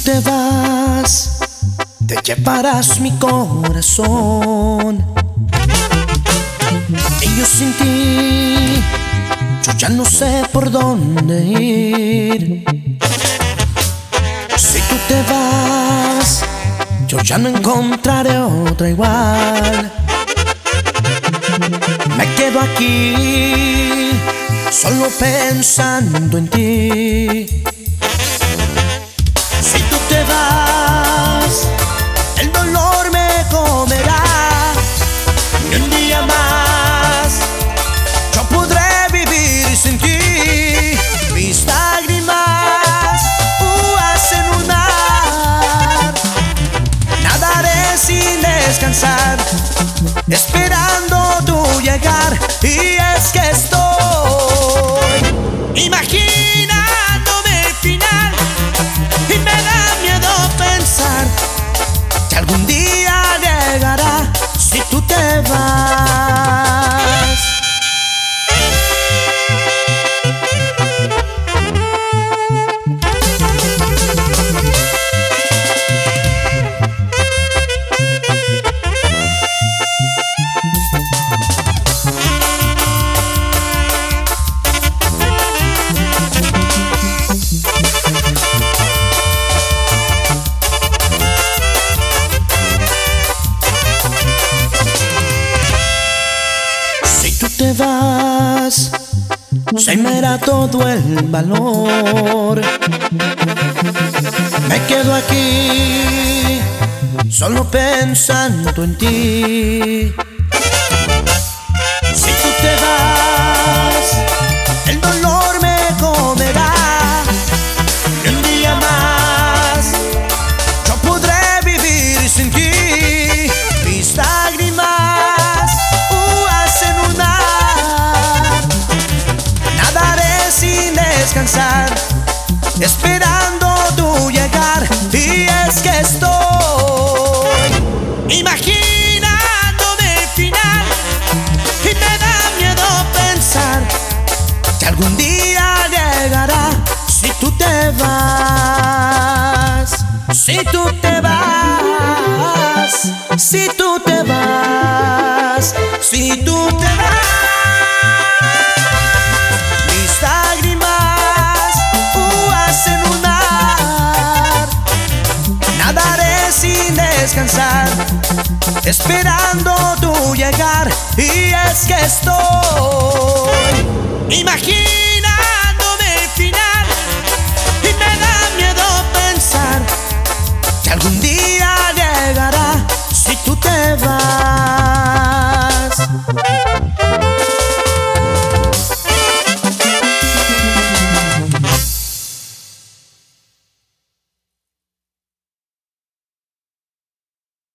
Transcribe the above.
te vas, te llevarás mi corazón. Y yo sin ti, yo ya no sé por dónde ir. Si tú te vas, yo ya no encontraré otra igual. Me quedo aquí, solo pensando en ti. Si tú te vas, el dolor me comerá. Ni un día más yo podré vivir sin ti. Mis lágrimas hacen un mar. Nadaré sin descansar, esperando tu llegar. Y es que estoy imaginándome el final, y me da miedo pensar que algún día llegará si tú te vas. Te vas, se me da todo el valor. Me quedo aquí, solo pensando en ti. Si tú te vas, el dolor me comerá. Y un día más yo podré vivir sin ti. Mis lágrimas hacen un mar. Nadaré sin descansar, esperando tu llegar. Y es que estoy imaginándome el final, y me da miedo pensar que algún día llegará si tú te vas. Si tú te vas, si tú te vas, si tú te vas. Mis lágrimas hacen un mar. Nadaré sin descansar, esperando tu llegar. Y es que estoy imaginando